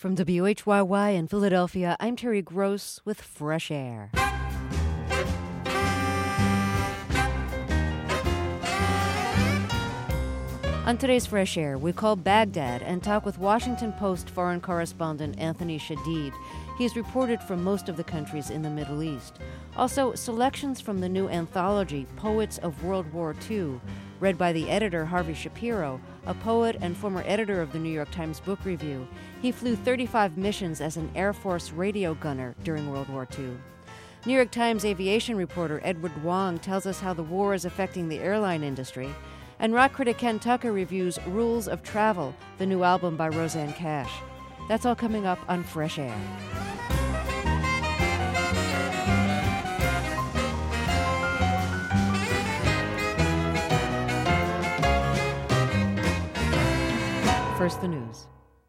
From WHYY in Philadelphia, I'm Terry Gross with Fresh Air. On today's Fresh Air, we call Baghdad and talk with Washington Post foreign correspondent Anthony Shadid. He's reported from most of the countries in the Middle East. Also, selections from the new anthology, Poets of World War II, read by the editor Harvey Shapiro, a poet and former editor of the New York Times Book Review. He flew 35 missions as an Air Force radio gunner during World War II. New York Times aviation reporter Edward Wong tells us how the war is affecting the airline industry. And rock critic Ken Tucker reviews Rules of Travel, the new album by Rosanne Cash. That's all coming up on Fresh Air. First, the news.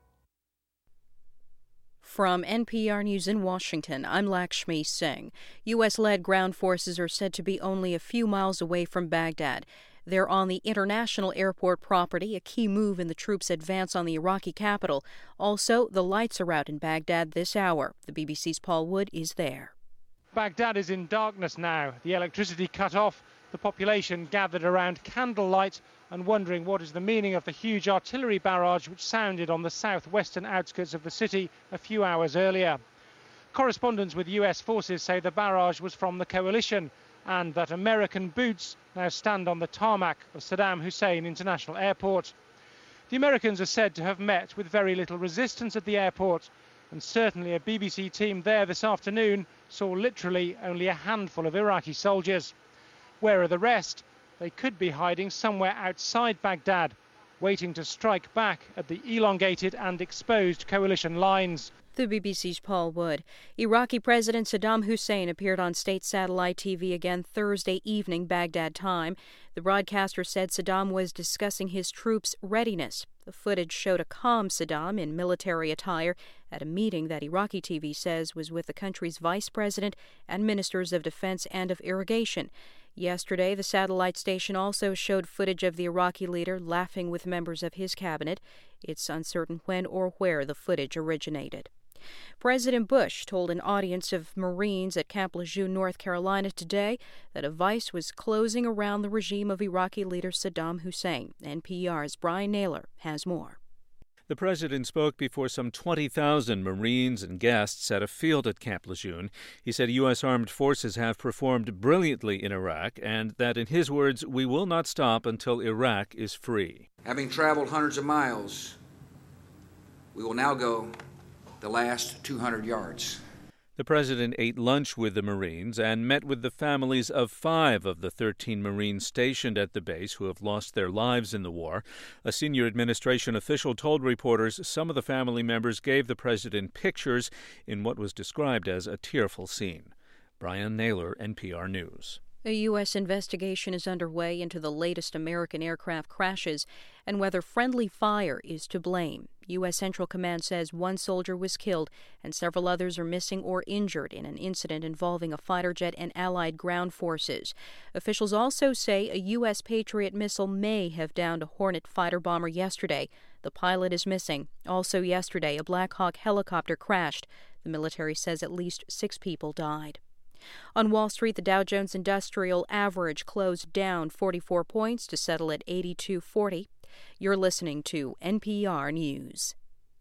From NPR News in Washington, I'm Lakshmi Singh. U.S.-led ground forces are said to be only a few miles away from Baghdad. They're on the international airport property, a key move in the troops' advance on the Iraqi capital. Also, the lights are out in Baghdad this hour. The BBC's Paul Wood is there. Baghdad is in darkness now. The electricity cut off. The population gathered around candlelight and wondering what is the meaning of the huge artillery barrage which sounded on the southwestern outskirts of the city a few hours earlier. Correspondents with US forces say the barrage was from the coalition and that American boots now stand on the tarmac of Saddam Hussein International Airport. The Americans are said to have met with very little resistance at the airport, and certainly a BBC team there this afternoon saw literally only a handful of Iraqi soldiers. Where are the rest? They could be hiding somewhere outside Baghdad, waiting to strike back at the elongated and exposed coalition lines. The BBC's Paul Wood. Iraqi President Saddam Hussein appeared on state satellite TV again Thursday evening, Baghdad time. The broadcaster said Saddam was discussing his troops' readiness. The footage showed a calm Saddam in military attire at a meeting that Iraqi TV says was with the country's vice president and ministers of defense and of irrigation. Yesterday, the satellite station also showed footage of the Iraqi leader laughing with members of his cabinet. It's uncertain when or where the footage originated. President Bush told an audience of Marines at Camp Lejeune, North Carolina today that a vice was closing around the regime of Iraqi leader Saddam Hussein. NPR's Brian Naylor has more. The president spoke before some 20,000 Marines and guests at a field at Camp Lejeune. He said U.S. armed forces have performed brilliantly in Iraq and that, in his words, we will not stop until Iraq is free. Having traveled hundreds of miles, we will now go the last 200 yards. The president ate lunch with the Marines and met with the families of 5 of the 13 Marines stationed at the base who have lost their lives in the war. A senior administration official told reporters some of the family members gave the president pictures in what was described as a tearful scene. Brian Naylor, NPR News. A U.S. investigation is underway into the latest American aircraft crashes and whether friendly fire is to blame. U.S. Central Command says 1 soldier was killed and several others are missing or injured in an incident involving a fighter jet and Allied ground forces. Officials also say a U.S. Patriot missile may have downed a Hornet fighter bomber yesterday. The pilot is missing. Also yesterday, a Black Hawk helicopter crashed. The military says at least 6 people died. On Wall Street, the Dow Jones Industrial Average closed down 44 points to settle at 8240. You're listening to NPR News.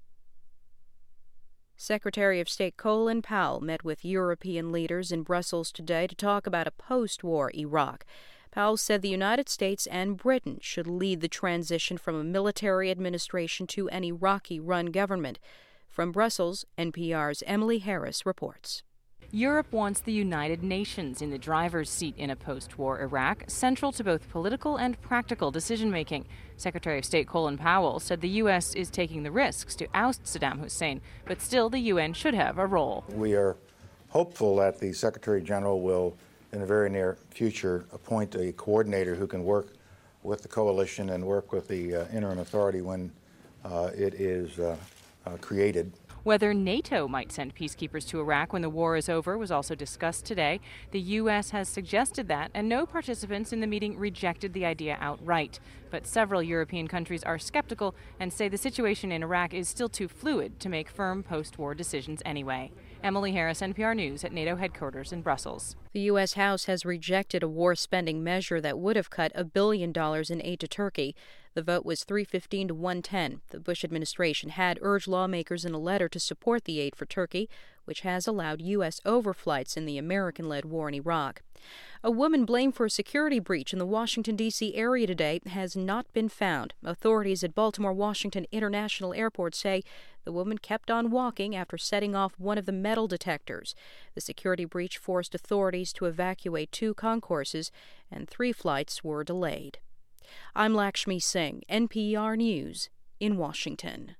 Secretary of State Colin Powell met with European leaders in Brussels today to talk about a post-war Iraq. Powell said the United States and Britain should lead the transition from a military administration to an Iraqi-run government. From Brussels, NPR's Emily Harris reports. Europe wants the United Nations in the driver's seat in a post-war Iraq, central to both political and practical decision-making. Secretary of State Colin Powell said the U.S. is taking the risks to oust Saddam Hussein, but still the UN should have a role. We are hopeful that the Secretary General will, in the very near future, appoint a coordinator who can work with the coalition and work with the interim authority when it is created. Whether NATO might send peacekeepers to Iraq when the war is over was also discussed today. The U.S. has suggested that, and no participants in the meeting rejected the idea outright. But several European countries are skeptical and say the situation in Iraq is still too fluid to make firm post-war decisions anyway. Emily Harris, NPR News at NATO headquarters in Brussels. The U.S. House has rejected a war spending measure that would have cut $1 billion in aid to Turkey. The vote was 315 to 110. The Bush administration had urged lawmakers in a letter to support the aid for Turkey, which has allowed U.S. overflights in the American-led war in Iraq. A woman blamed for a security breach in the Washington, D.C. area today has not been found. Authorities at Baltimore-Washington International Airport say the woman kept on walking after setting off one of the metal detectors. The security breach forced authorities to evacuate 2 concourses, and 3 flights were delayed. I'm Lakshmi Singh, NPR News, in Washington.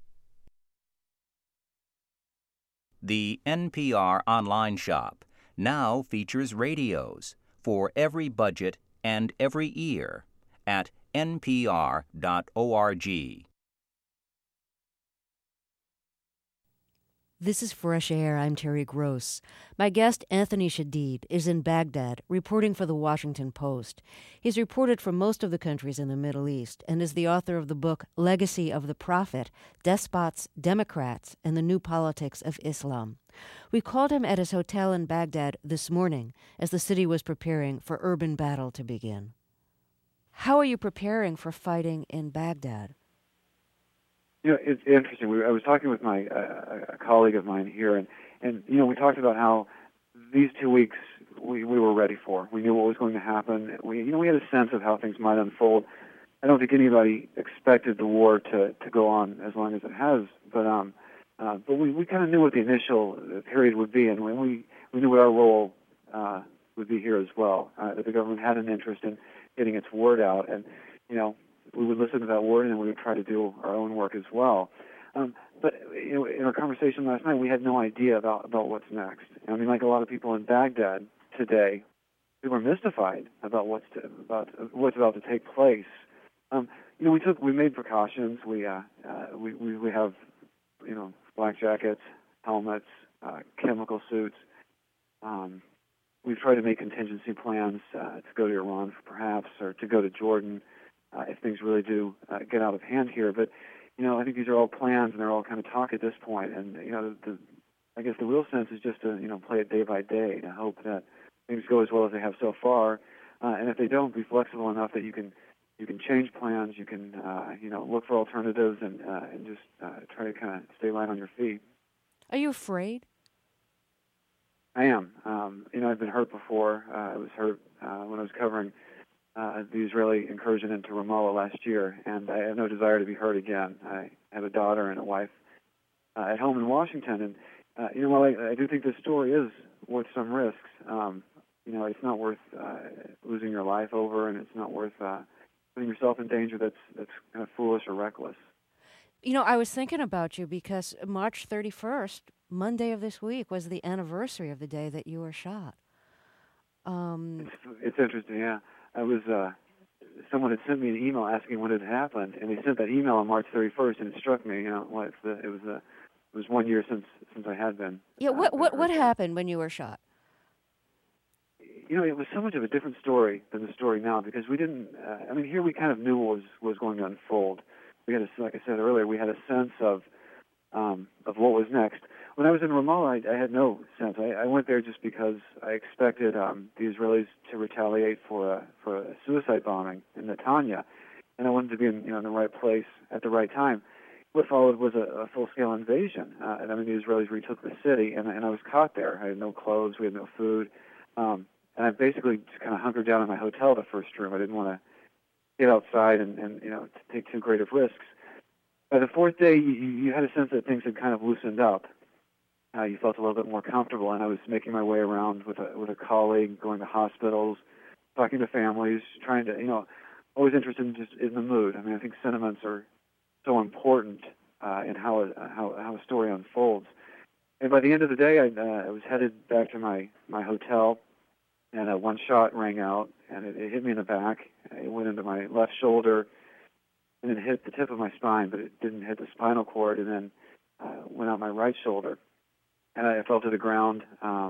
The NPR online shop now features radios for every budget and every ear at npr.org. This is Fresh Air. I'm Terry Gross. My guest, Anthony Shadid, is in Baghdad, reporting for The Washington Post. He's reported from most of the countries in the Middle East and is the author of the book Legacy of the Prophet, Despots, Democrats, and the New Politics of Islam. We called him at his hotel in Baghdad this morning as the city was preparing for urban battle to begin. How are you preparing for fighting in Baghdad? You know, it's interesting. I was talking with my a colleague of mine here, and you know, we talked about how these 2 weeks we were ready for. We knew what was going to happen. We had a sense of how things might unfold. I don't think anybody expected the war to go on as long as it has, but we kind of knew what the initial period would be, and we knew what our role would be here as well. That the government had an interest in getting its word out, and you know, we would listen to that word, and we would try to do our own work as well. But you know, in our conversation last night, we had no idea about what's next. I mean, like a lot of people in Baghdad today, we were mystified about what's about to take place. You know, we made precautions. We have flak jackets, helmets, chemical suits. We've tried to make contingency plans to go to Iran, perhaps, or to go to Jordan. If things really do get out of hand here. But, you know, I think these are all plans, and they're all kind of talk at this point. And, you know, I guess the real sense is just to, you know, play it day by day, to hope that things go as well as they have so far. And if they don't, be flexible enough that you can change plans, you can, look for alternatives and just try to kind of stay light on your feet. Are you afraid? I am. I've been hurt before. I was hurt when I was covering the Israeli incursion into Ramallah last year, and I have no desire to be hurt again. I have a daughter and a wife at home in Washington, and while I do think this story is worth some risks, it's not worth losing your life over, and it's not worth putting yourself in danger that's kind of foolish or reckless. You know, I was thinking about you because March 31st, Monday of this week, was the anniversary of the day that you were shot. It's interesting, yeah. I was someone had sent me an email asking what had happened, and they sent that email on March 31st, and it struck me. You know, it was 1 year since I had been. Yeah, what happened when you were shot? You know, it was so much of a different story than the story now, because we didn't. Here we kind of knew what was going to unfold. We had, like I said earlier, we had a sense of what was next. When I was in Ramallah, I had no sense. I went there just because I expected the Israelis to retaliate for a suicide bombing in Netanya, and I wanted to be in the right place at the right time. What followed was a full-scale invasion. The Israelis retook the city, and I was caught there. I had no clothes, we had no food, and I basically just kind of hunkered down in my hotel, the first room. I didn't want to get outside and to take too great of risks. By the fourth day, you had a sense that things had kind of loosened up. You felt a little bit more comfortable, and I was making my way around with a colleague, going to hospitals, talking to families, trying to, always interested in the mood. I think sentiments are so important in how a story unfolds. And by the end of the day, I was headed back to my hotel, and one shot rang out, and it hit me in the back. It went into my left shoulder, and it hit the tip of my spine, but it didn't hit the spinal cord. And then went out my right shoulder, and I fell to the ground.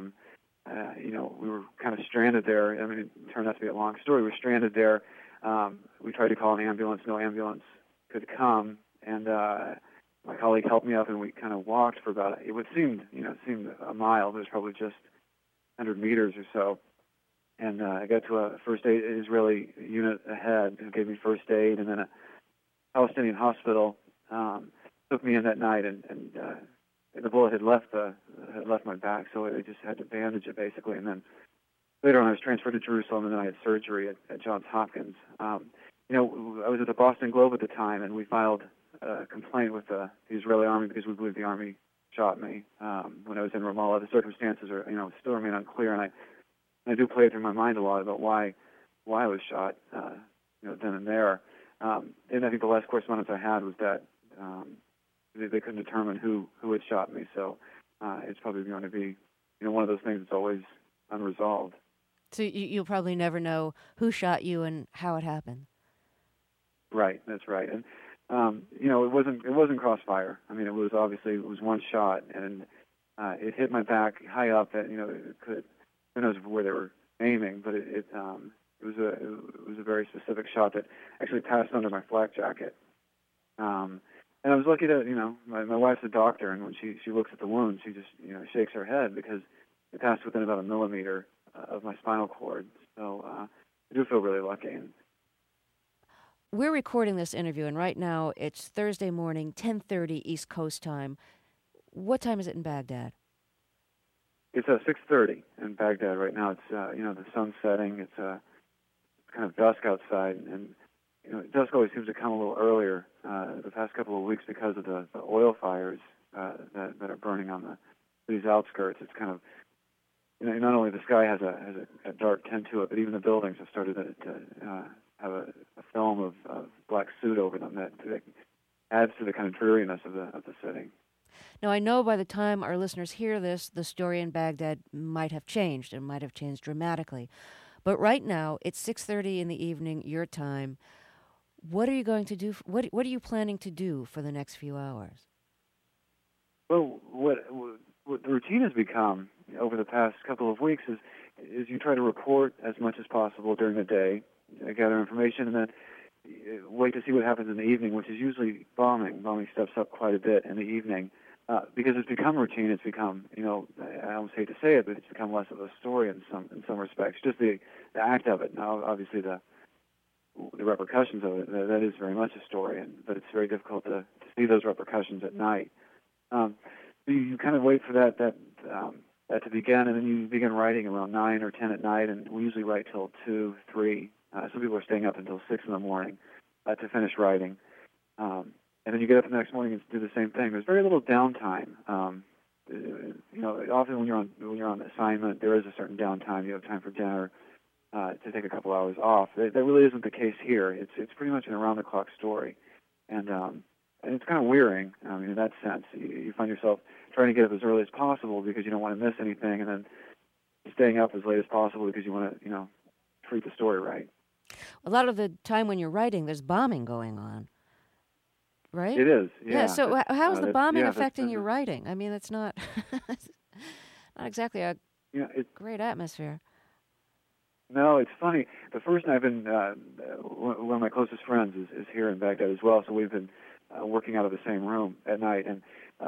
We were kind of stranded there. I mean, it turned out to be a long story. We were stranded there. We tried to call an ambulance. No ambulance could come, and my colleague helped me up, and we kind of walked for about, it seemed a mile, but it was probably just 100 meters or so. And I got to a first aid Israeli unit ahead who gave me first aid, and then a Palestinian hospital took me in that night, and the bullet had left my back, so I just had to bandage it basically. And then later on, I was transferred to Jerusalem, and then I had surgery at Johns Hopkins. I was at the Boston Globe at the time, and we filed a complaint with the Israeli army because we believe the army shot me when I was in Ramallah. The circumstances are, still remain unclear, and I do play it through my mind a lot about why I was shot, then and there. And I think the last correspondence I had was that they couldn't determine who had shot me. So it's probably going to be, one of those things that's always unresolved. So you'll probably never know who shot you and how it happened. Right, that's right. And it wasn't crossfire. I mean, it was one shot, and it hit my back high up. That who knows where they were aiming, but it was a very specific shot that actually passed under my flak jacket. And I was lucky that my wife's a doctor, and when she looks at the wound, she just shakes her head because it passed within about 1 millimeter of my spinal cord. So I do feel really lucky. We're recording this interview, and right now it's Thursday morning, 10:30 East Coast time. What time is it in Baghdad? It's 6:30 in Baghdad right now. It's the sun's setting. It's kind of dusk outside, and dusk always seems to come a little earlier the past couple of weeks because of the oil fires that are burning on the city's outskirts. It's kind of not only the sky has a dark tint to it, but even the buildings have started to have a film of black soot over them that adds to the kind of dreariness of the city. Now, I know by the time our listeners hear this, the story in Baghdad might have changed, and might have changed dramatically. But right now, it's 6:30 in the evening, your time. What are you going to do? What are you planning to do for the next few hours? Well, what the routine has become over the past couple of weeks is you try to report as much as possible during the day, gather information, and then wait to see what happens in the evening, which is usually bombing. Bombing steps up quite a bit in the evening because it's become routine. It's become, I almost hate to say it, but it's become less of a story in some respects. Just the act of it. Now, obviously, the repercussions of it, that is very much a story, but it's very difficult to see those repercussions at night. You kind of wait for that to begin, and then you begin writing around 9 or 10 at night, and we usually write till 2, 3. Some people are staying up until 6 in the morning to finish writing. And then you get up the next morning and do the same thing. There's very little downtime. Often when you're on assignment, there is a certain downtime. You have time for dinner, to take a couple hours off. That really isn't the case here. It's pretty much an around-the-clock story, and it's kind of wearying. I mean, in that sense, you find yourself trying to get up as early as possible because you don't want to miss anything, and then staying up as late as possible because you want to, treat the story right. A lot of the time when you're writing, there's bombing going on, right? It is, yeah. So how is the bombing affecting your writing? I mean, it's not not exactly a great atmosphere. No, it's funny. The first night I've been, one of my closest friends is here in Baghdad as well, so we've been working out of the same room at night, and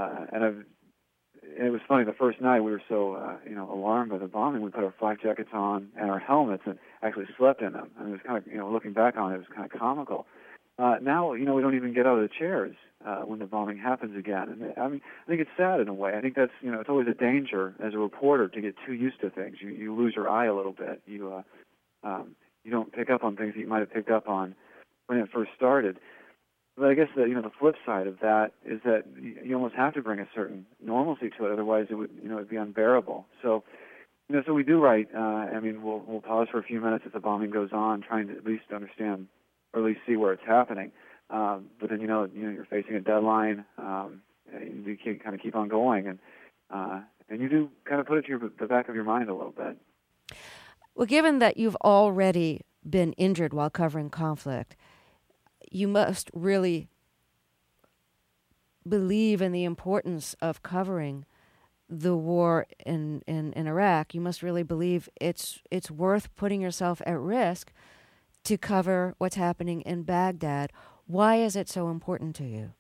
it was funny. The first night we were so alarmed by the bombing, we put our flak jackets on and our helmets and actually slept in them. And it was kind of, looking back on it, it was kind of comical. Now, we don't even get out of the chairs when the bombing happens again. And I think it's sad in a way. I think that's, it's always a danger as a reporter to get too used to things. You lose your eye a little bit. You don't pick up on things that you might have picked up on when it first started. But I guess the flip side of that is that you almost have to bring a certain normalcy to it, otherwise it would it'd be unbearable. So so we do write. We'll pause for a few minutes if the bombing goes on, trying to at least understand or at least see where it's happening. But then you're facing a deadline. You can kind of keep on going, and you do kind of put it to the back of your mind a little bit. Well, given that you've already been injured while covering conflict, you must really believe in the importance of covering the war in Iraq. You must really believe it's worth putting yourself at risk to cover what's happening in Baghdad. Why is it so important to you?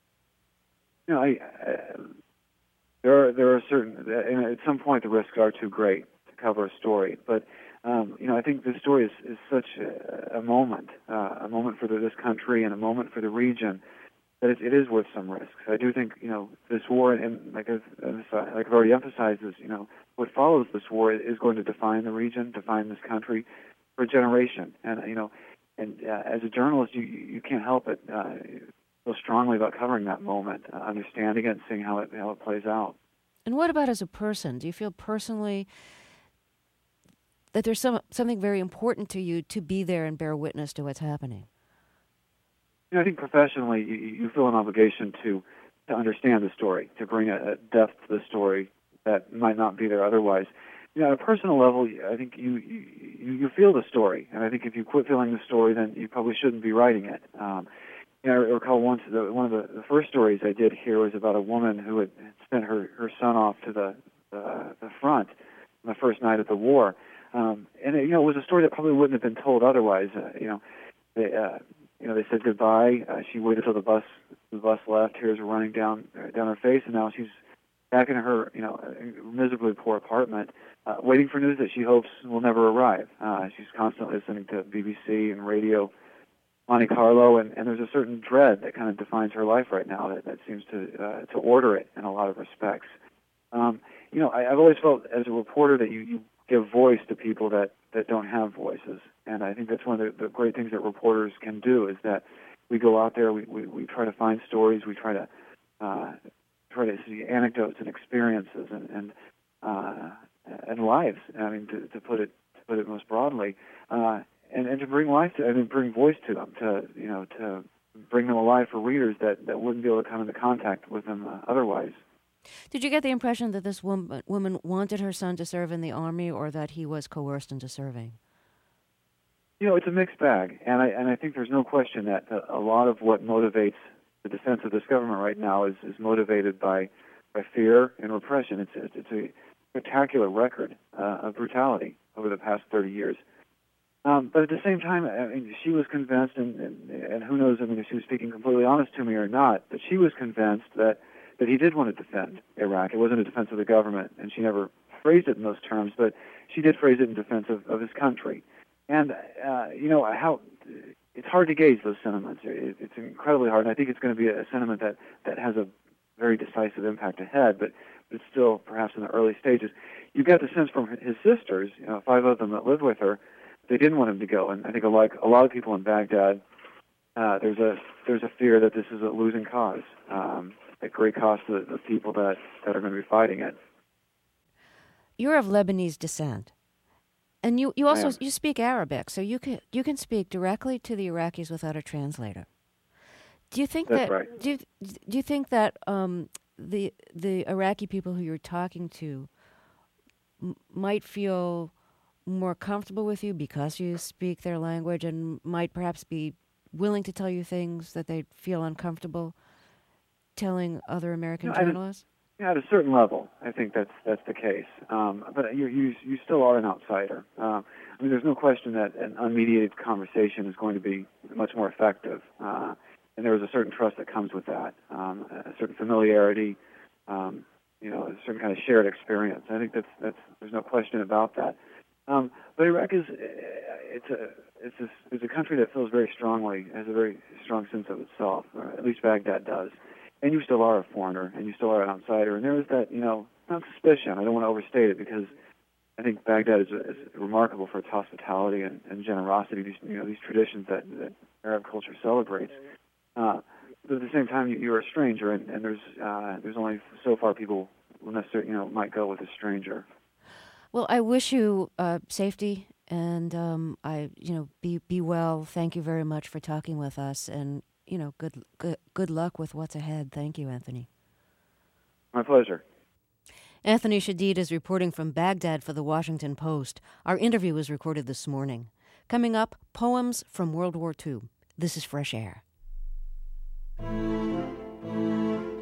You know, there are certain, and at some point the risks are too great to cover a story. But you know, I think this story is such a moment for this country and a moment for the region, that it is worth some risks. I do think, you know, this war, and like I've already emphasized, is, you know, what follows this war is going to define the region, define this country for a generation. And you know, and as a journalist, you can't help it feel strongly about covering that moment, understanding it, and seeing how it plays out. And what about as a person? Do you feel personally that there's something very important to you to be there and bear witness to what's happening? You know, I think professionally, you feel an obligation to understand the story, to bring a depth to the story that might not be there otherwise. You know, at a personal level, I think you feel the story, and I think if you quit feeling the story, then you probably shouldn't be writing it. You know, I recall once one of the first stories I did here was about a woman who had sent her son off to the front on the first night of the war, and it, you know, it was a story that probably wouldn't have been told otherwise. You know, they said goodbye. She waited till the bus left. Tears were running down her face, and now she's back in her, you know, miserably poor apartment, waiting for news that she hopes will never arrive. She's constantly listening to BBC and radio, Monte Carlo, and there's a certain dread that kind of defines her life right now that seems to order it in a lot of respects. You know, I've always felt as a reporter that you give voice to people that don't have voices, and I think that's one of the great things that reporters can do, is that we go out there, we try to find stories, we try to see anecdotes and experiences and lives. I mean, to put it most broadly. And to bring life to, bring voice to them, to bring them alive for readers that wouldn't be able to come into contact with them otherwise. Did you get the impression that this woman wanted her son to serve in the army, or that he was coerced into serving? You know, it's a mixed bag, and I think there's no question that a lot of what motivates the defense of this government right now is motivated by fear and repression. It's a spectacular record of brutality over the past 30 years. But at the same time, I mean, she was convinced, and who knows, I mean, if she was speaking completely honest to me or not, but she was convinced that he did want to defend Iraq. It wasn't a defense of the government, and she never phrased it in those terms, but she did phrase it in defense of his country. And, you know, it's hard to gauge those sentiments. It's incredibly hard, and I think it's going to be a sentiment that has a very decisive impact ahead, but it's still perhaps in the early stages. You get the sense from his sisters, you know, 5 of them that lived with her, they didn't want him to go, and I think like a lot of people in Baghdad, there's a fear that this is a losing cause, at great cost to the people that are going to be fighting it. You're of Lebanese descent, and you also you speak Arabic, so you can speak directly to the Iraqis without a translator. Do you think That's that right. do you think that the Iraqi people who you're talking to might feel more comfortable with you because you speak their language, and might perhaps be willing to tell you things that they feel uncomfortable telling other American journalists? At a certain level, I think that's the case. But you still are an outsider. I mean, there's no question that an unmediated conversation is going to be much more effective. And there is a certain trust that comes with that, a certain familiarity, you know, a certain kind of shared experience. I think that's there's no question about that. But Iraq is it's a country that feels very strongly, has a very strong sense of itself, or at least Baghdad does. And you still are a foreigner, and you still are an outsider. And there is that, you know, not suspicion. I don't want to overstate it, because I think Baghdad is remarkable for its hospitality and generosity. These traditions that Arab culture celebrates. But at the same time, you're a stranger, and there's only so far people will necessarily, might go with a stranger. Well, I wish you safety, and be well. Thank you very much for talking with us, and good luck with what's ahead. Thank you, Anthony. My pleasure. Anthony Shadid is reporting from Baghdad for The Washington Post. Our interview was recorded this morning. Coming up, poems from World War II. This is Fresh Air.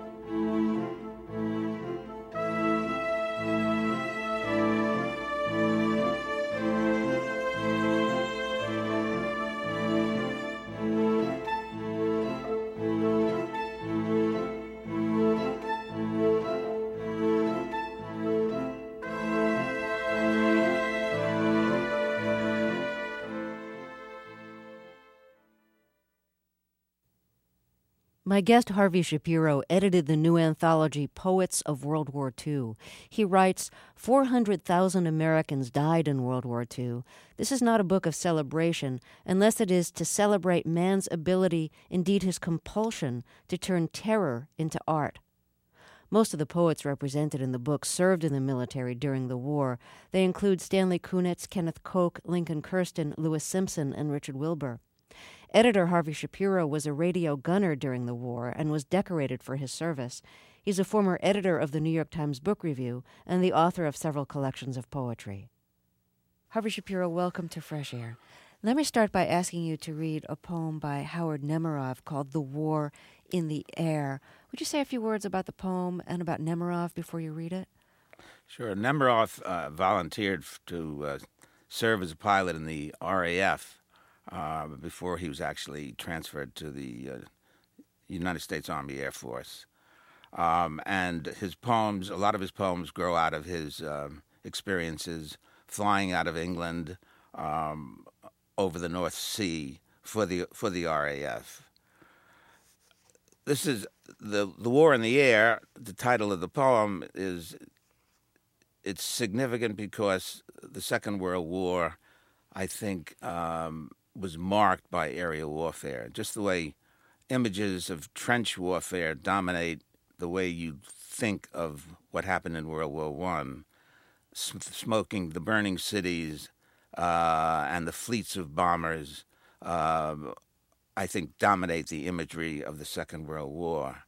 My guest, Harvey Shapiro, edited the new anthology Poets of World War II. He writes, 400,000 Americans died in World War II. This is not a book of celebration, unless it is to celebrate man's ability, indeed his compulsion, to turn terror into art. Most of the poets represented in the book served in the military during the war. They include Stanley Kunitz, Kenneth Koch, Lincoln Kirsten, Lewis Simpson, and Richard Wilbur. Editor Harvey Shapiro was a radio gunner during the war and was decorated for his service. He's a former editor of the New York Times Book Review and the author of several collections of poetry. Harvey Shapiro, welcome to Fresh Air. Let me start by asking you to read a poem by Howard Nemerov called The War in the Air. Would you say a few words about the poem and about Nemerov before you read it? Sure. Nemerov volunteered to serve as a pilot in the RAF before he was actually transferred to the United States Army Air Force. And his poems, a lot of his poems grow out of his experiences flying out of England over the North Sea for the RAF. This is the War in the Air. The title of the poem it's significant because the Second World War, I think, was marked by aerial warfare. Just the way images of trench warfare dominate the way you think of what happened in World War I. Smoking, the burning cities, and the fleets of bombers, I think, dominate the imagery of the Second World War.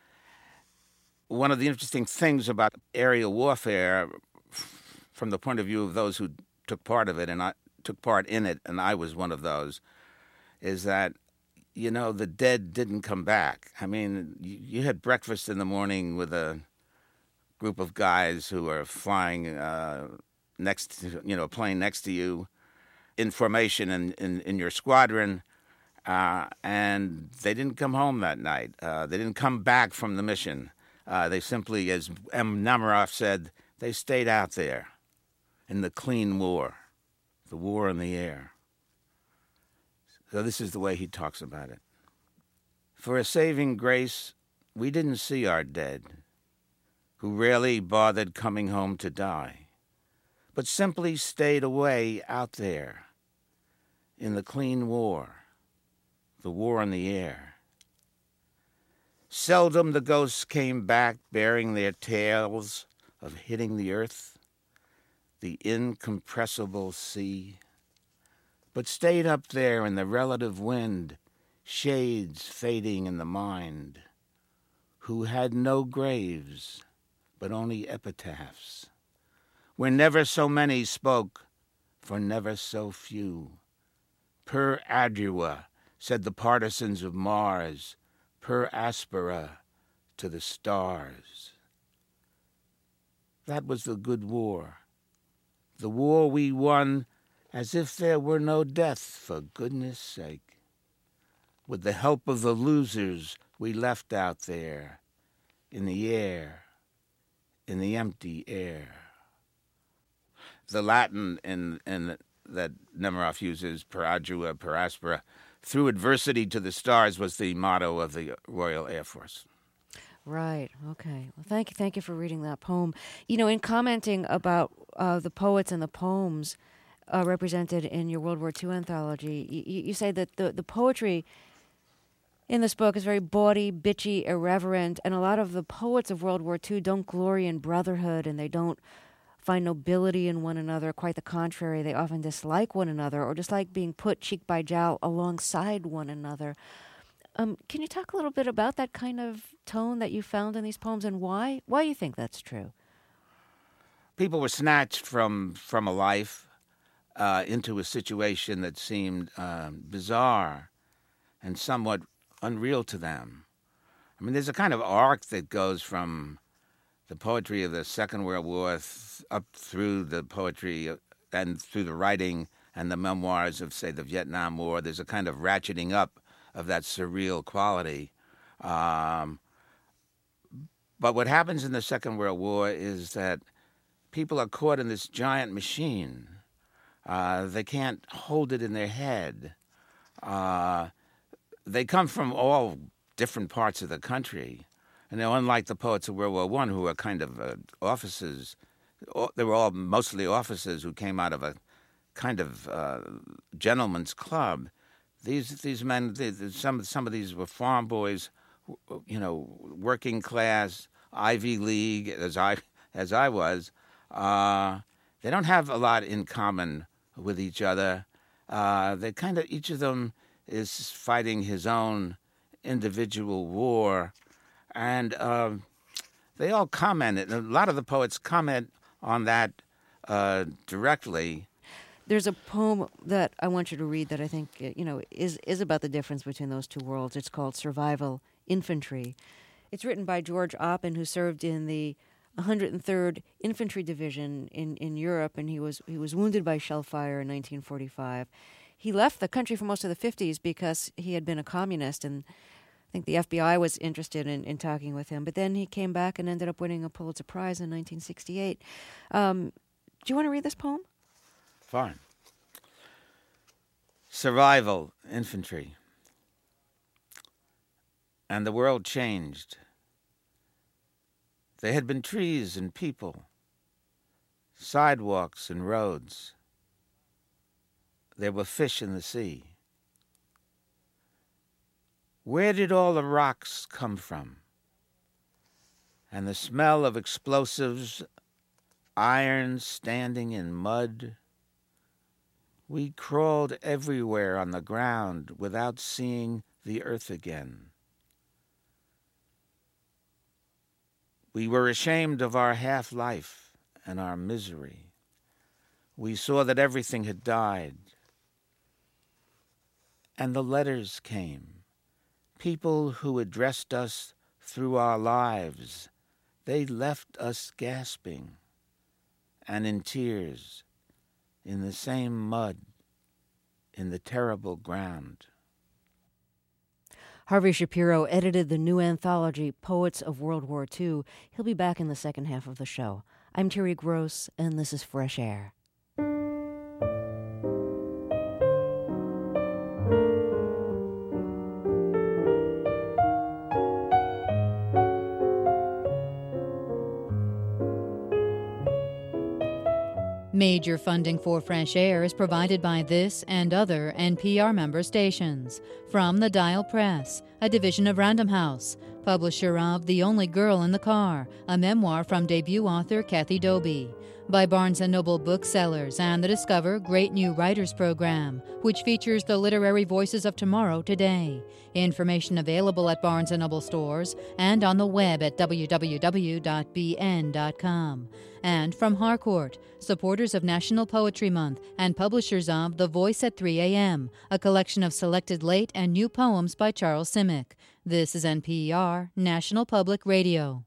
One of the interesting things about aerial warfare, from the point of view of those who took part of it, and I took part in it, and I was one of those, is that, the dead didn't come back. I mean, you had breakfast in the morning with a group of guys who were flying next to, a plane next to you in formation in your squadron, and they didn't come home that night. They didn't come back from the mission. They simply, as M. Nemerov said, they stayed out there in the clean war, the war in the air. So this is the way he talks about it. For a saving grace, we didn't see our dead, who rarely bothered coming home to die, but simply stayed away out there in the clean war, the war in the air. Seldom the ghosts came back bearing their tales of hitting the earth, the incompressible sea, but stayed up there in the relative wind, shades fading in the mind, who had no graves, but only epitaphs, where never so many spoke, for never so few. Per ardua, said the partisans of Mars, per aspera to the stars. That was the good war. The war we won as if there were no death, for goodness sake. With the help of the losers we left out there, in the air, in the empty air. The Latin in that Nemerov uses, per ardua, per aspera, through adversity to the stars, was the motto of the Royal Air Force. Right. Okay. Well, thank you for reading that poem. In commenting about the poets and the poems represented in your World War II anthology, you say that the poetry in this book is very bawdy, bitchy, irreverent, and a lot of the poets of World War II don't glory in brotherhood, and they don't find nobility in one another. Quite the contrary, they often dislike one another or dislike being put cheek by jowl alongside one another. Can you talk a little bit about that kind of tone that you found in these poems and why you think that's true? People were snatched from a life into a situation that seemed bizarre and somewhat unreal to them. I mean, there's a kind of arc that goes from the poetry of the Second World War up through the poetry and through the writing and the memoirs of, say, the Vietnam War. There's a kind of ratcheting up of that surreal quality. But what happens in the Second World War is that people are caught in this giant machine. They can't hold it in their head. They come from all different parts of the country. And unlike the poets of World War I, who were kind of officers, they were all mostly officers who came out of a kind of gentleman's club. These men, some of these were farm boys, working class, Ivy League, as I was. They don't have a lot in common with each other. They kind of, each of them is fighting his own individual war, and they all commented. A lot of the poets comment on that directly. There's a poem that I want you to read that I think is about the difference between those two worlds. It's called Survival Infantry. It's written by George Oppen, who served in the 103rd Infantry Division in Europe, and he was wounded by shell fire in 1945. He left the country for most of the 50s because he had been a communist, and I think the FBI was interested in talking with him. But then he came back and ended up winning a Pulitzer Prize in 1968. Do you want to read this poem? Fine. Survival Infantry. And the world changed. There had been trees and people, sidewalks and roads. There were fish in the sea. Where did all the rocks come from? And the smell of explosives, iron standing in mud. We crawled everywhere on the ground without seeing the earth again. We were ashamed of our half-life and our misery. We saw that everything had died. And the letters came, people who addressed us through our lives. They left us gasping and in tears, in the same mud, in the terrible ground. Harvey Shapiro edited the new anthology, Poets of World War II. He'll be back in the second half of the show. I'm Terry Gross, and this is Fresh Air. Major funding for Fresh Air is provided by this and other NPR member stations. From the Dial Press, a division of Random House, publisher of The Only Girl in the Car, a memoir from debut author Kathy Dobie. By Barnes & Noble Booksellers and the Discover Great New Writers Program, which features the literary voices of tomorrow today. Information available at Barnes & Noble stores and on the web at www.bn.com. And from Harcourt, supporters of National Poetry Month and publishers of The Voice at 3 a.m., a collection of selected late and new poems by Charles Simic. This is NPR, National Public Radio.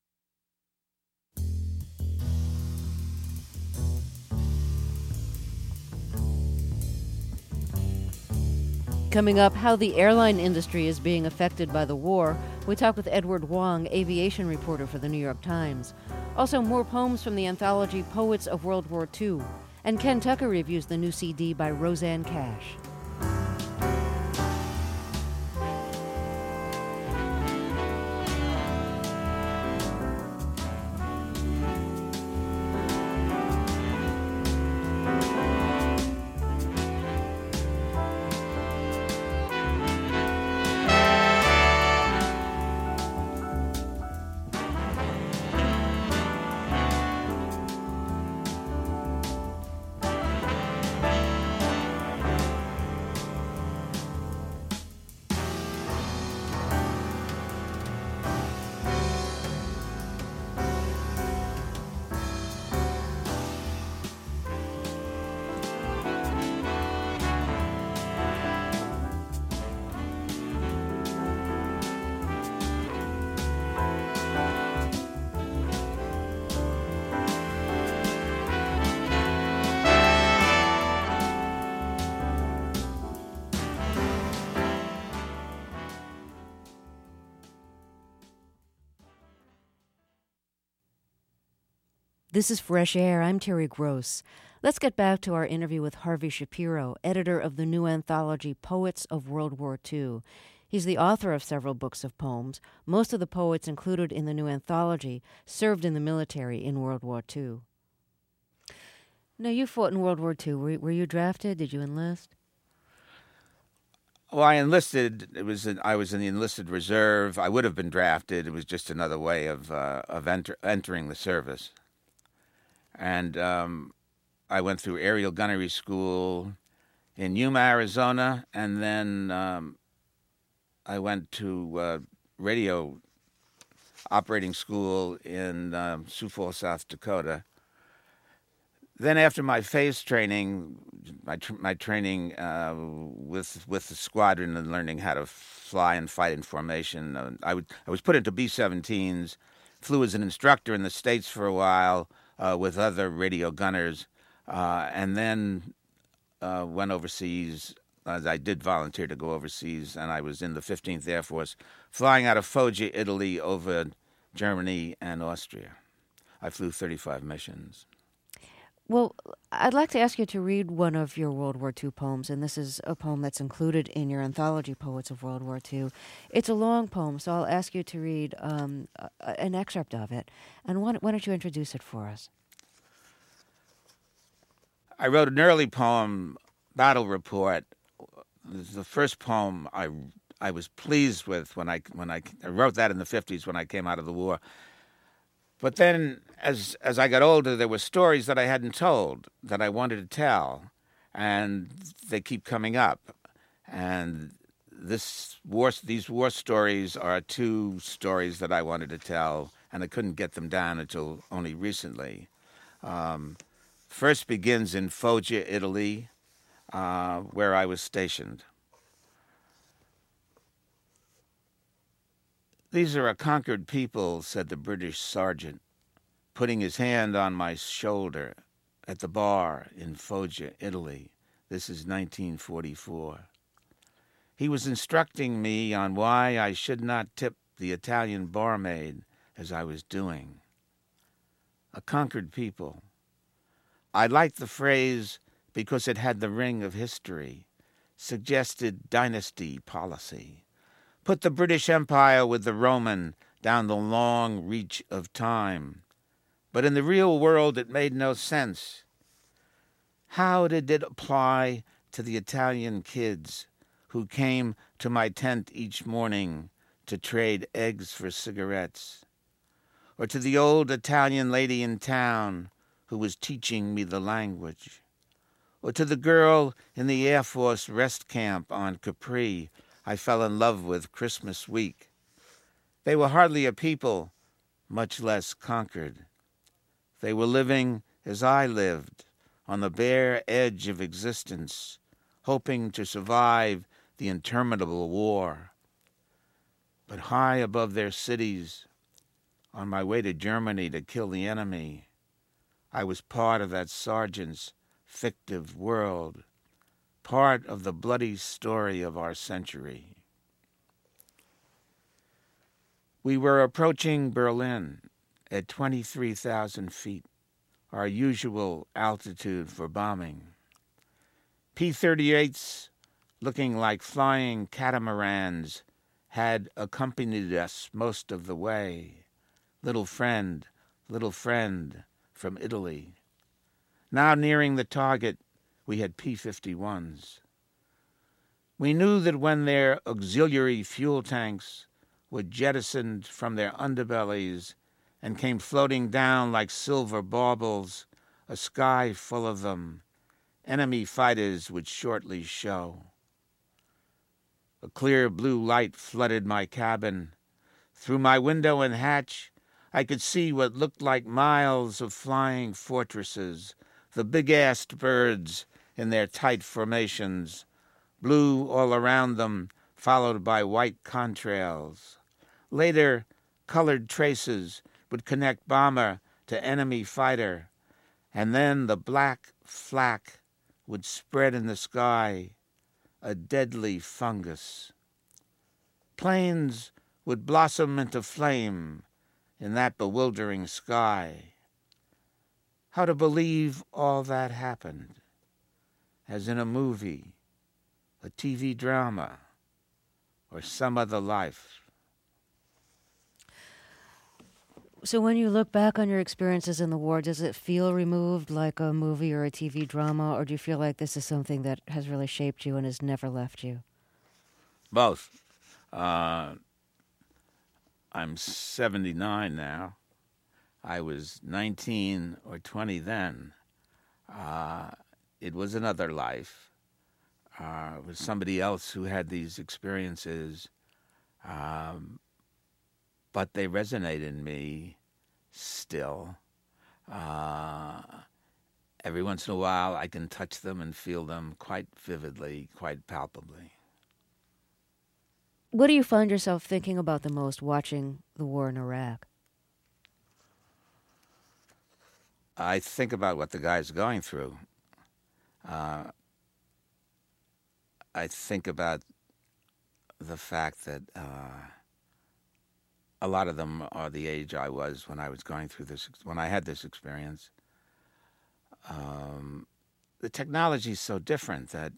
Coming up, how the airline industry is being affected by the war. We talk with Edward Wong, aviation reporter for the New York Times. Also, more poems from the anthology Poets of World War II. And Ken Tucker reviews the new CD by Rosanne Cash. This is Fresh Air. I'm Terry Gross. Let's get back to our interview with Harvey Shapiro, editor of the new anthology Poets of World War II. He's the author of several books of poems. Most of the poets included in the new anthology served in the military in World War II. Now, you fought in World War II. Were you drafted? Did you enlist? Well, I enlisted. I was in the enlisted reserve. I would have been drafted. It was just another way of entering the service. And I went through aerial gunnery school in Yuma, Arizona, and then I went to radio operating school in Sioux Falls, South Dakota. Then after my phase training, my training with the squadron and learning how to fly and fight in formation, I was put into B-17s, flew as an instructor in the States for a while with other radio gunners, and then went overseas. I did volunteer to go overseas, and I was in the 15th Air Force, flying out of Foggia, Italy, over Germany and Austria. I flew 35 missions. Well, I'd like to ask you to read one of your World War II poems, and this is a poem that's included in your anthology, Poets of World War II. It's a long poem, so I'll ask you to read an excerpt of it. And why don't you introduce it for us? I wrote an early poem, Battle Report. The first poem I was pleased with when I wrote that in the 50s when I came out of the war. But then, as I got older, there were stories that I hadn't told that I wanted to tell, and they keep coming up. And these war stories are two stories that I wanted to tell, and I couldn't get them down until only recently. First begins in Foggia, Italy, where I was stationed. "These are a conquered people," said the British sergeant, putting his hand on my shoulder at the bar in Foggia, Italy. This is 1944. He was instructing me on why I should not tip the Italian barmaid as I was doing. A conquered people. I liked the phrase because it had the ring of history, suggested dynasty policy. Put the British Empire with the Roman down the long reach of time. But in the real world, it made no sense. How did it apply to the Italian kids who came to my tent each morning to trade eggs for cigarettes? Or to the old Italian lady in town who was teaching me the language? Or to the girl in the Air Force rest camp on Capri I fell in love with Christmas week? They were hardly a people, much less conquered. They were living as I lived, on the bare edge of existence, hoping to survive the interminable war. But high above their cities, on my way to Germany to kill the enemy, I was part of that sergeant's fictive world, part of the bloody story of our century. We were approaching Berlin at 23,000 feet, our usual altitude for bombing. P-38s, looking like flying catamarans, had accompanied us most of the way. Little friend from Italy. Now nearing the target, we had P-51s. We knew that when their auxiliary fuel tanks were jettisoned from their underbellies and came floating down like silver baubles, a sky full of them, enemy fighters would shortly show. A clear blue light flooded my cabin. Through my window and hatch, I could see what looked like miles of flying fortresses, the big-assed birds in their tight formations, blue all around them, followed by white contrails. Later, colored traces would connect bomber to enemy fighter, and then the black flak would spread in the sky, a deadly fungus. Planes would blossom into flame in that bewildering sky. How to believe all that happened, as in a movie, a TV drama, or some other life. So when you look back on your experiences in the war, does it feel removed like a movie or a TV drama, or do you feel like this is something that has really shaped you and has never left you? Both. I'm 79 now. I was 19 or 20 then. It was another life. It was somebody else who had these experiences, but they resonate in me still. Every once in a while, I can touch them and feel them quite vividly, quite palpably. What do you find yourself thinking about the most watching the war in Iraq? I think about what the guy's going through. I think about the fact that a lot of them are the age I was when I was going through this, when I had this experience. The technology is so different that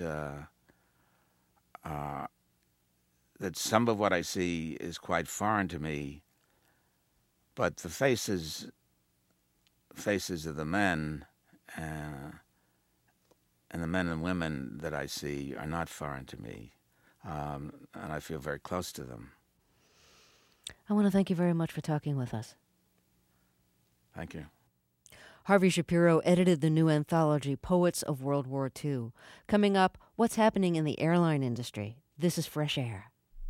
that some of what I see is quite foreign to me, but the faces of the men and the men and women that I see are not foreign to me, and I feel very close to them. I want to thank you very much for talking with us. Thank you. Harvey Shapiro edited the new anthology, Poets of World War II. Coming up, what's happening in the airline industry? This is Fresh Air.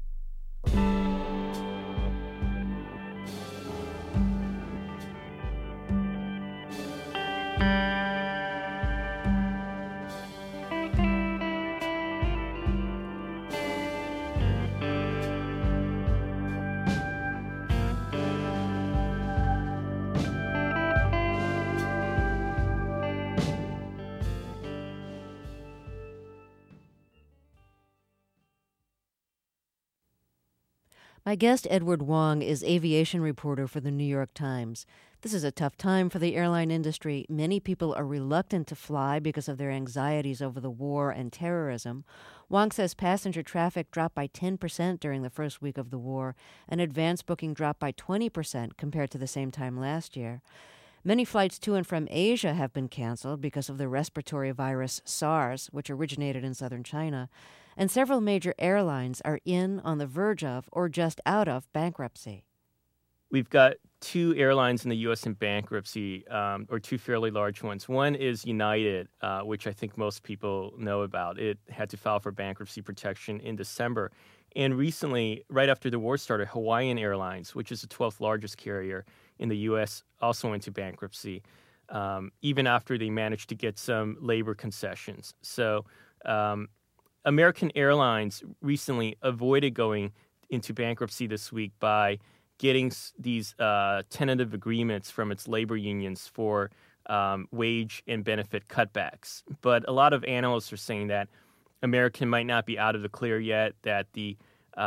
My guest, Edward Wong, is aviation reporter for the New York Times. This is a tough time for the airline industry. Many people are reluctant to fly because of their anxieties over the war and terrorism. Wong says passenger traffic dropped by 10% during the first week of the war, and advance booking dropped by 20% compared to the same time last year. Many flights to and from Asia have been canceled because of the respiratory virus SARS, which originated in southern China. And several major airlines are on the verge of, or just out of, bankruptcy. We've got two airlines in the U.S. in bankruptcy, or two fairly large ones. One is United, which I think most people know about. It had to file for bankruptcy protection in December. And recently, right after the war started, Hawaiian Airlines, which is the 12th largest carrier in the U.S., also went into bankruptcy, even after they managed to get some labor concessions. So American Airlines recently avoided going into bankruptcy this week by getting these tentative agreements from its labor unions for wage and benefit cutbacks. But a lot of analysts are saying that American might not be out of the clear yet, that the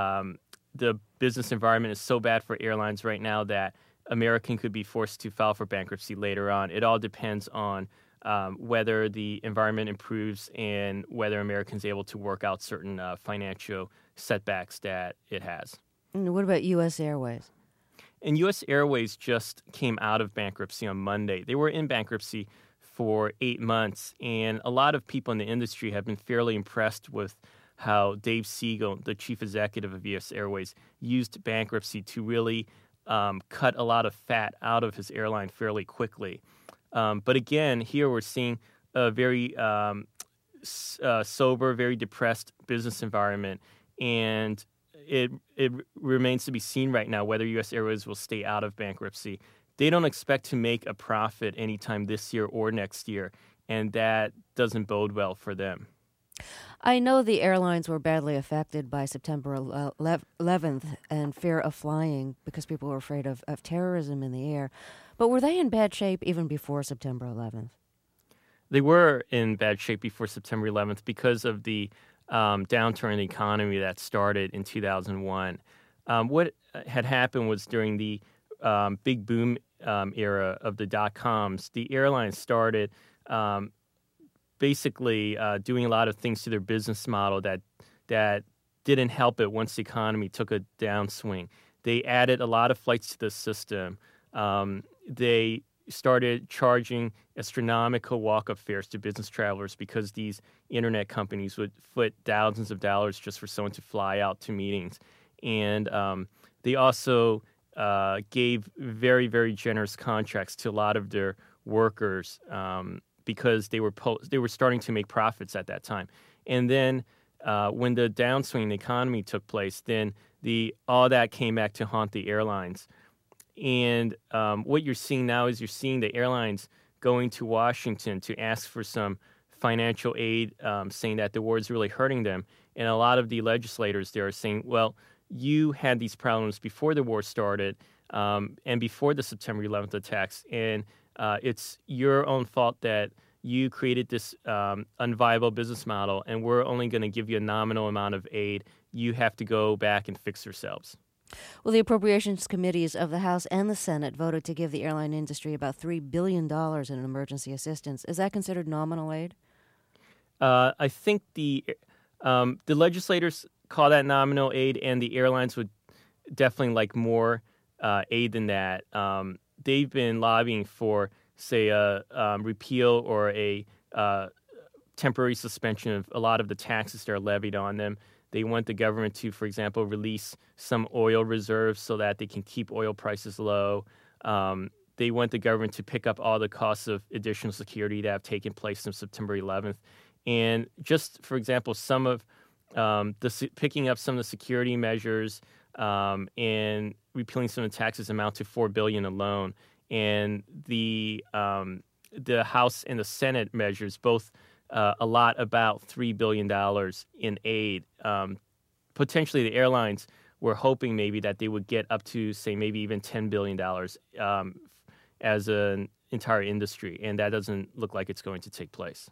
business environment is so bad for airlines right now that American could be forced to file for bankruptcy later on. It all depends on whether the environment improves and whether American's able to work out certain financial setbacks that it has. And what about U.S. Airways? And U.S. Airways just came out of bankruptcy on Monday. They were in bankruptcy for 8 months, and a lot of people in the industry have been fairly impressed with how Dave Siegel, the chief executive of U.S. Airways, used bankruptcy to really cut a lot of fat out of his airline fairly quickly. But again, here we're seeing a very sober, very depressed business environment, and it remains to be seen right now whether U.S. Airways will stay out of bankruptcy. They don't expect to make a profit anytime this year or next year, and that doesn't bode well for them. I know the airlines were badly affected by September 11th and fear of flying because people were afraid of terrorism in the air. But were they in bad shape even before September 11th? They were in bad shape before September 11th because of the downturn in the economy that started in 2001. What had happened was during the big boom era of the dot-coms, the airlines started basically doing a lot of things to their business model that didn't help it once the economy took a downswing. They added a lot of flights to the system. They started charging astronomical walk-up fares to business travelers because these internet companies would foot thousands of dollars just for someone to fly out to meetings. And they also gave very, very generous contracts to a lot of their workers because they were starting to make profits at that time. And then when the downswing in the economy took place, then all that came back to haunt the airlines. And what you're seeing now is you're seeing the airlines going to Washington to ask for some financial aid, saying that the war is really hurting them. And a lot of the legislators there are saying, well, you had these problems before the war started and before the September 11th attacks, and it's your own fault that you created this unviable business model, and we're only going to give you a nominal amount of aid. You have to go back and fix yourselves. Well, the Appropriations Committees of the House and the Senate voted to give the airline industry about $3 billion in emergency assistance. Is that considered nominal aid? I think the legislators call that nominal aid, and the airlines would definitely like more aid than that. They've been lobbying for, say, a repeal or a temporary suspension of a lot of the taxes that are levied on them. They want the government to, for example, release some oil reserves so that they can keep oil prices low. They want the government to pick up all the costs of additional security that have taken place since September 11th. And just, for example, some of picking up some of the security measures and repealing some of the taxes amount to $4 billion alone. And the House and the Senate measures both a lot about $3 billion in aid. Potentially, the airlines were hoping maybe that they would get up to, say, maybe even $10 billion as an entire industry, and that doesn't look like it's going to take place.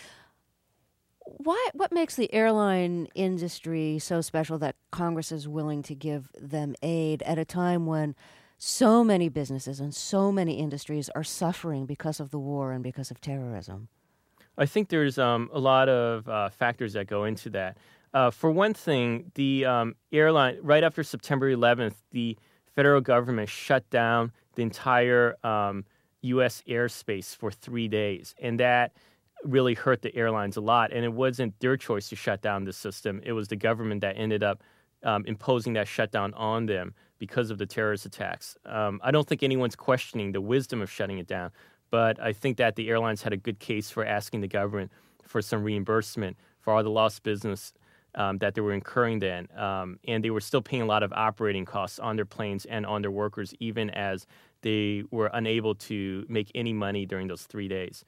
What makes the airline industry so special that Congress is willing to give them aid at a time when so many businesses and so many industries are suffering because of the war and because of terrorism? I think there's a lot of factors that go into that. For one thing, the airline, right after September 11th, the federal government shut down the entire U.S. airspace for 3 days, and that really hurt the airlines a lot. And it wasn't their choice to shut down the system. It was the government that ended up imposing that shutdown on them because of the terrorist attacks. I don't think anyone's questioning the wisdom of shutting it down, but I think that the airlines had a good case for asking the government for some reimbursement for all the lost business that they were incurring then. And they were still paying a lot of operating costs on their planes and on their workers, even as they were unable to make any money during those 3 days.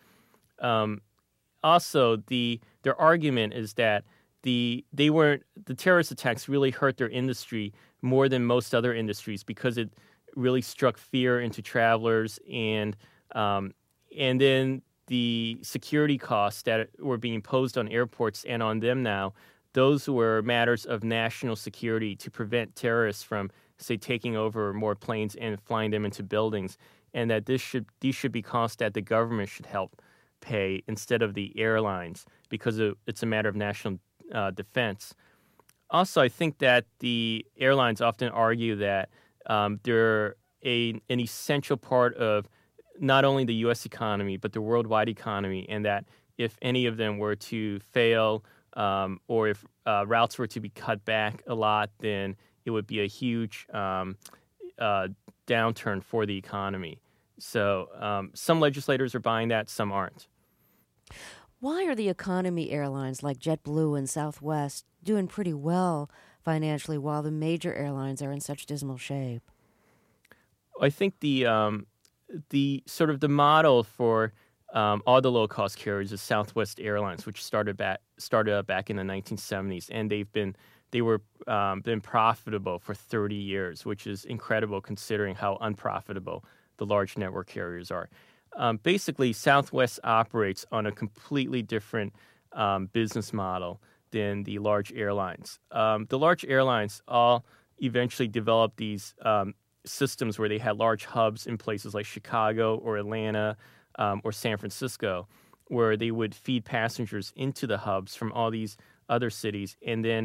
Also, their argument is that the terrorist attacks really hurt their industry more than most other industries because it really struck fear into travelers, and then the security costs that were being imposed on airports and on them now, those were matters of national security to prevent terrorists from, say, taking over more planes and flying them into buildings, and that these should be costs that the government should help pay instead of the airlines because it's a matter of national defense. Also, I think that the airlines often argue that they're an essential part of not only the U.S. economy, but the worldwide economy, and that if any of them were to fail or if routes were to be cut back a lot, then it would be a huge downturn for the economy. So some legislators are buying that, some aren't. Why are the economy airlines like JetBlue and Southwest doing pretty well financially while the major airlines are in such dismal shape? I think the sort of the model for all the low-cost carriers is Southwest Airlines, which started up back in the 1970s, and they were been profitable for 30 years, which is incredible considering how unprofitable the large network carriers are. Basically, Southwest operates on a completely different business model than the large airlines. The large airlines all eventually developed these systems where they had large hubs in places like Chicago or Atlanta or San Francisco, where they would feed passengers into the hubs from all these other cities, and then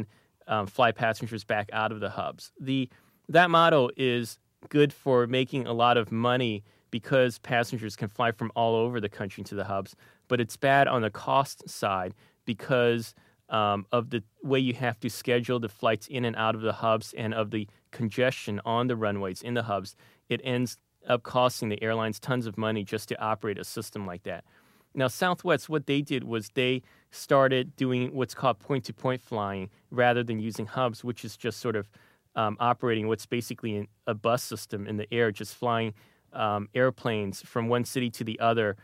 fly passengers back out of the hubs. That model is good for making a lot of money because passengers can fly from all over the country to the hubs, but it's bad on the cost side because of the way you have to schedule the flights in and out of the hubs and of the congestion on the runways in the hubs. It ends up costing the airlines tons of money just to operate a system like that. Now, Southwest, what they did was they started doing what's called point-to-point flying rather than using hubs, which is just sort of operating what's basically a bus system in the air, just flying airplanes from one city to the other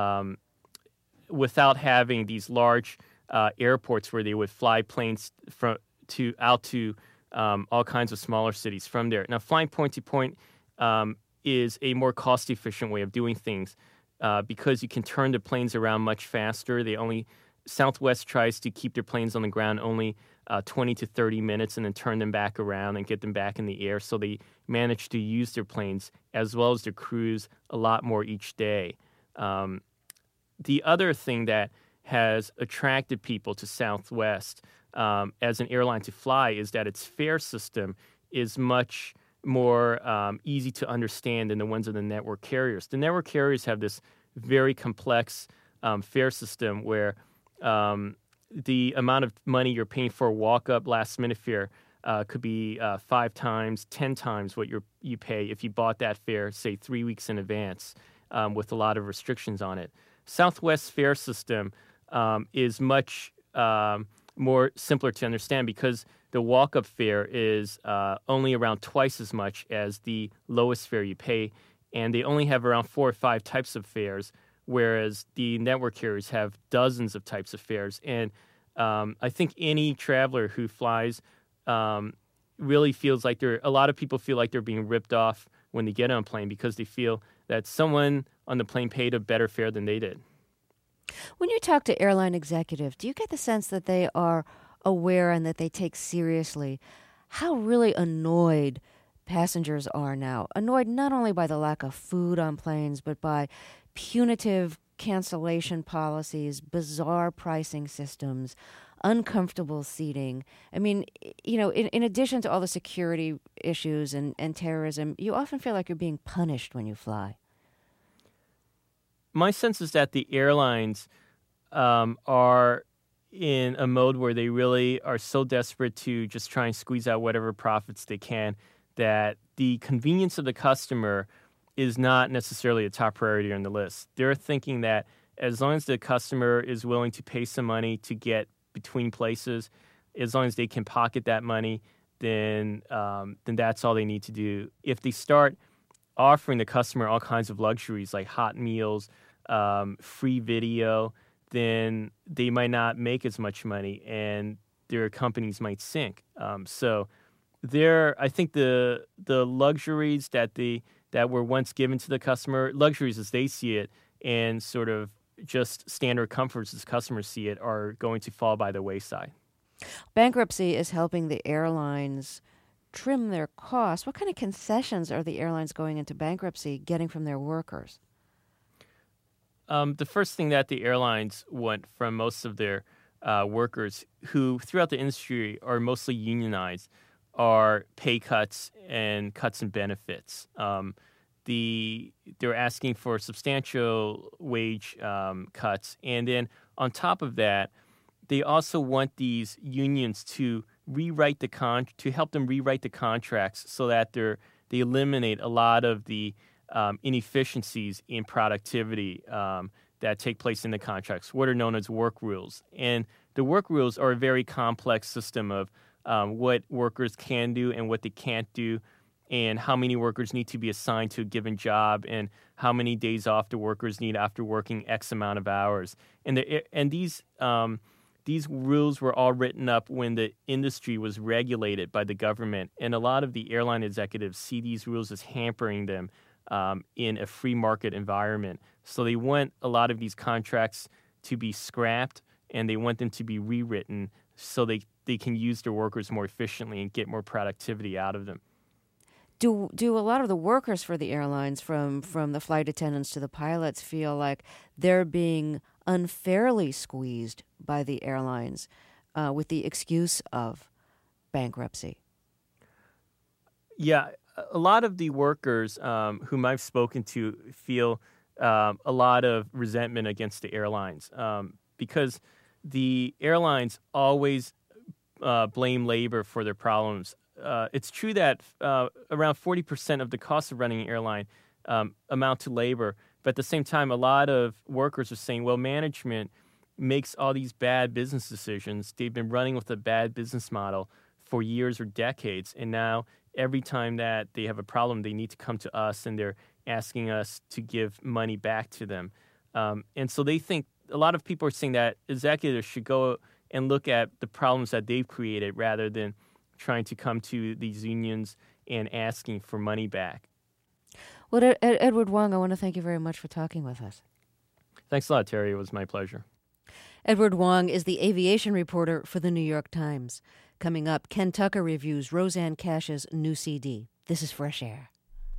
without having these large airports where they would fly planes out to all kinds of smaller cities from there. Now, flying point-to-point is a more cost-efficient way of doing things. Because you can turn the planes around much faster. Southwest tries to keep their planes on the ground only 20 to 30 minutes and then turn them back around and get them back in the air. So they manage to use their planes as well as their crews a lot more each day. The other thing that has attracted people to Southwest as an airline to fly is that its fare system is much more easy to understand than the ones of the network carriers. The network carriers have this very complex fare system where the amount of money you're paying for a walk-up last-minute fare could be 5 times, 10 times what you pay if you bought that fare, say, 3 weeks in advance with a lot of restrictions on it. Southwest's fare system is much more simpler to understand because the walk-up fare is only around twice as much as the lowest fare you pay, and they only have around 4 or 5 types of fares, whereas the network carriers have dozens of types of fares. And I think any traveler who flies really feels like a lot of people feel like they're being ripped off when they get on a plane because they feel that someone on the plane paid a better fare than they did. When you talk to airline executives, do you get the sense that they are aware and that they take seriously how really annoyed passengers are now? Annoyed not only by the lack of food on planes, but by punitive cancellation policies, bizarre pricing systems, uncomfortable seating. I mean, in addition to all the security issues and terrorism, you often feel like you're being punished when you fly. My sense is that the airlines are in a mode where they really are so desperate to just try and squeeze out whatever profits they can that the convenience of the customer is not necessarily a top priority on the list. They're thinking that as long as the customer is willing to pay some money to get between places, as long as they can pocket that money, then that's all they need to do. If they start offering the customer all kinds of luxuries like hot meals, free video, then they might not make as much money and their companies might sink. So I think the luxuries that were once given to the customer, luxuries as they see it, and sort of just standard comforts as customers see it, are going to fall by the wayside. Bankruptcy is helping the airlines trim their costs. What kind of concessions are the airlines going into bankruptcy getting from their workers? The first thing that the airlines want from most of their workers, who throughout the industry are mostly unionized, are pay cuts and cuts in benefits. They're asking for substantial wage cuts. And then on top of that, they also want these unions to help them rewrite the contracts so that they eliminate a lot of the inefficiencies in productivity that take place in the contracts, what are known as work rules. And the work rules are a very complex system of what workers can do and what they can't do, and how many workers need to be assigned to a given job, and how many days off the workers need after working X amount of hours. And these rules were all written up when the industry was regulated by the government, and a lot of the airline executives see these rules as hampering them in a free market environment. So they want a lot of these contracts to be scrapped, and they want them to be rewritten so they can use their workers more efficiently and get more productivity out of them. Do a lot of the workers for the airlines, from the flight attendants to the pilots, feel like they're being unfairly squeezed by the airlines with the excuse of bankruptcy? Yeah, a lot of the workers whom I've spoken to feel a lot of resentment against the airlines because the airlines always blame labor for their problems. It's true that around 40% of the cost of running an airline amount to labor, but at the same time, a lot of workers are saying, well, management makes all these bad business decisions. They've been running with a bad business model for years or decades, and now every time that they have a problem, they need to come to us, and they're asking us to give money back to them. And so they think, a lot of people are saying that executives should go and look at the problems that they've created rather than trying to come to these unions and asking for money back. Well, Edward Wong, I want to thank you very much for talking with us. Thanks a lot, Terry. It was my pleasure. Edward Wong is the aviation reporter for the New York Times. Coming up, Ken Tucker reviews Rosanne Cash's new CD. This is Fresh Air.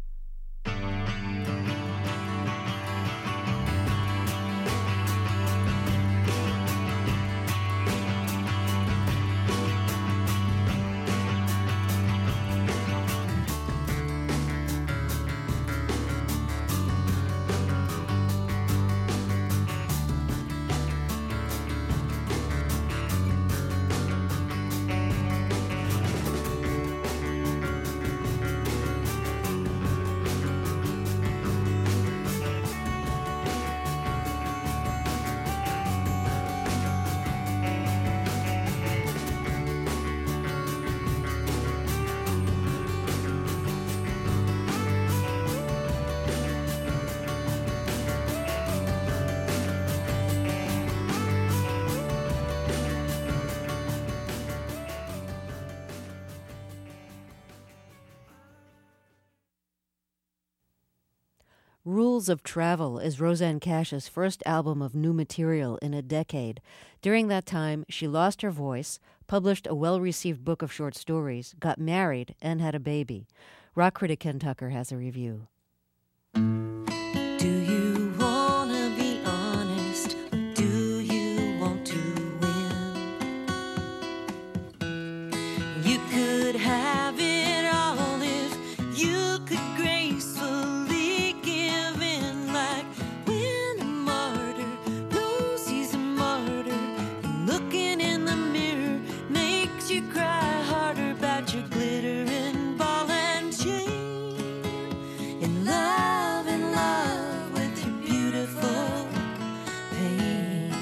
Rules of Travel is Rosanne Cash's first album of new material in a decade. During that time, she lost her voice, published a well-received book of short stories, got married, and had a baby. Rock critic Ken Tucker has a review. Do you want to be honest, or do you want to win? You could have it all if you could gracefully give in, like when a martyr knows he's a martyr, and looking in the mirror makes you cry harder about your glittering ball and chain. In love with your beautiful pain.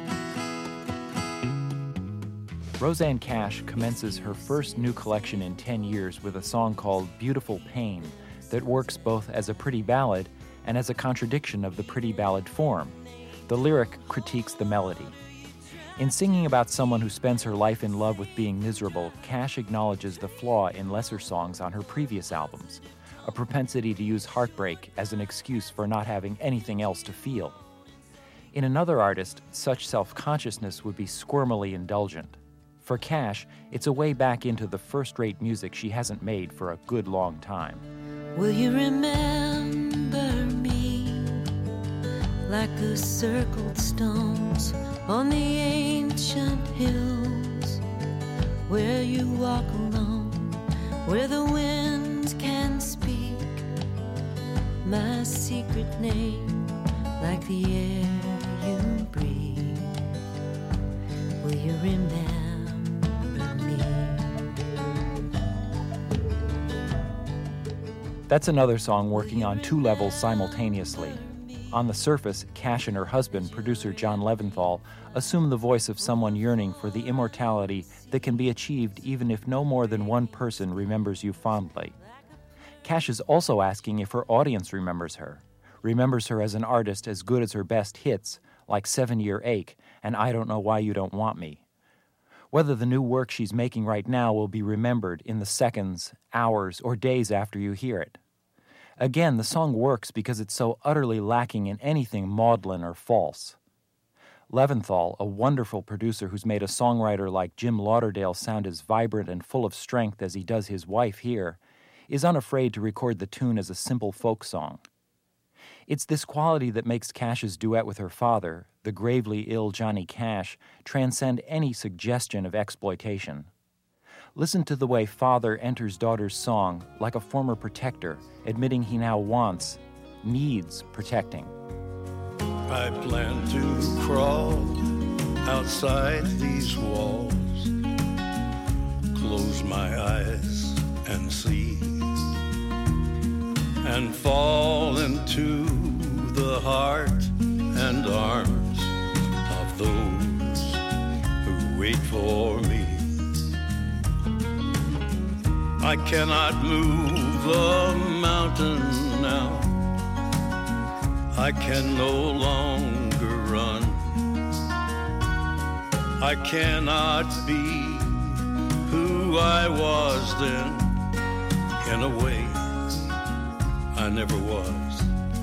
Rosanne Cash commences her first new collection in 10 years with a song called Beautiful Pain that works both as a pretty ballad and as a contradiction of the pretty ballad form. The lyric critiques the melody. In singing about someone who spends her life in love with being miserable, Cash acknowledges the flaw in lesser songs on her previous albums, a propensity to use heartbreak as an excuse for not having anything else to feel. In another artist, such self-consciousness would be squirmily indulgent. For Cash, it's a way back into the first-rate music she hasn't made for a good long time. Will you remember me like the circled stones on the ancient hills where you walk alone, where the winds can speak my secret name like the air you breathe? Will you remember me? That's another song working on two levels simultaneously. On the surface, Cash and her husband, producer John Leventhal, assume the voice of someone yearning for the immortality that can be achieved even if no more than one person remembers you fondly. Cash is also asking if her audience remembers her as an artist as good as her best hits, like 7-Year Ache and I Don't Know Why You Don't Want Me. Whether the new work she's making right now will be remembered in the seconds, hours, or days after you hear it. Again, the song works because it's so utterly lacking in anything maudlin or false. Leventhal, a wonderful producer who's made a songwriter like Jim Lauderdale sound as vibrant and full of strength as he does his wife here, is unafraid to record the tune as a simple folk song. It's this quality that makes Cash's duet with her father, the gravely ill Johnny Cash, transcend any suggestion of exploitation. Listen to the way father enters daughter's song like a former protector, admitting he now needs protecting. I plan to crawl outside these walls, close my eyes and see, and fall into the heart and arms of those who wait for me. I cannot move a mountain now. I can no longer run. I cannot be who I was then. In a way, I never was.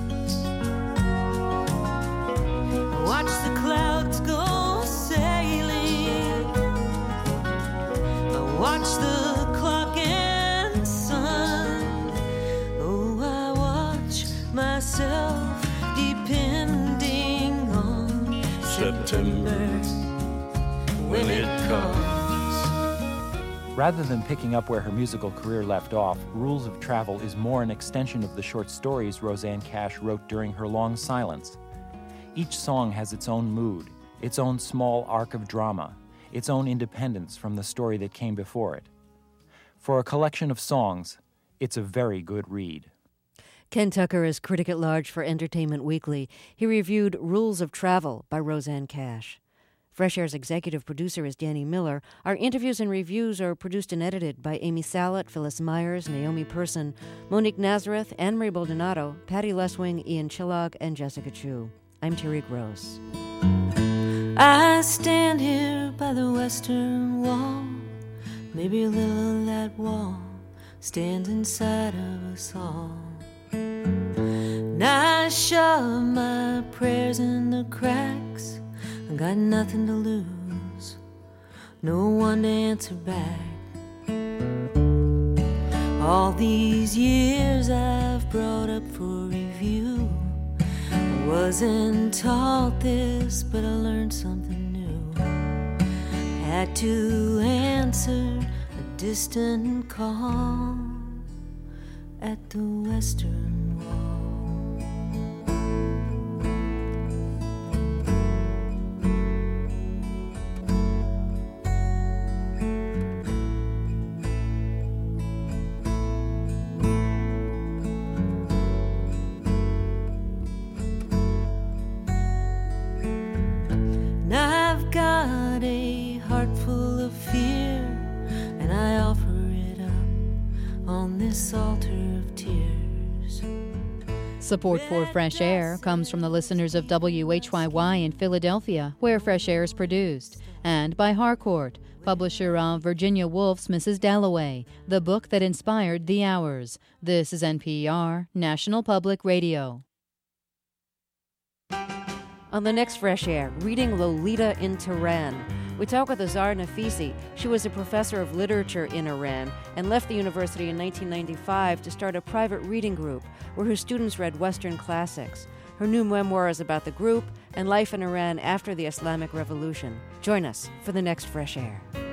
Watch the clouds go sailing. Watch the clock and sun. Oh, I watch myself depending on September when it comes. Rather than picking up where her musical career left off, Rules of Travel is more an extension of the short stories Rosanne Cash wrote during her long silence. Each song has its own mood, its own small arc of drama, its own independence from the story that came before it. For a collection of songs, it's a very good read. Ken Tucker is critic at large for Entertainment Weekly. He reviewed Rules of Travel by Rosanne Cash. Fresh Air's executive producer is Danny Miller. Our interviews and reviews are produced and edited by Amy Salet, Phyllis Myers, Naomi Person, Monique Nazareth, Anne-Marie Baldonado, Patty Leswing, Ian Chillog, and Jessica Chu. I'm Terry Gross. I stand here by the western wall. Maybe a little of that wall stands inside of us all. And I shove my prayers in the cracks. I got nothing to lose, no one to answer back. All these years I've brought up for review. I wasn't taught this, but I learned something new. Had to answer a distant call at the western wall. Support for Fresh Air comes from the listeners of WHYY in Philadelphia, where Fresh Air is produced, and by Harcourt, publisher of Virginia Woolf's Mrs. Dalloway, the book that inspired The Hours. This is NPR, National Public Radio. On the next Fresh Air, reading Lolita in Tehran. We talk with Azar Nafisi. She was a professor of literature in Iran and left the university in 1995 to start a private reading group where her students read Western classics. Her new memoir is about the group and life in Iran after the Islamic Revolution. Join us for the next Fresh Air.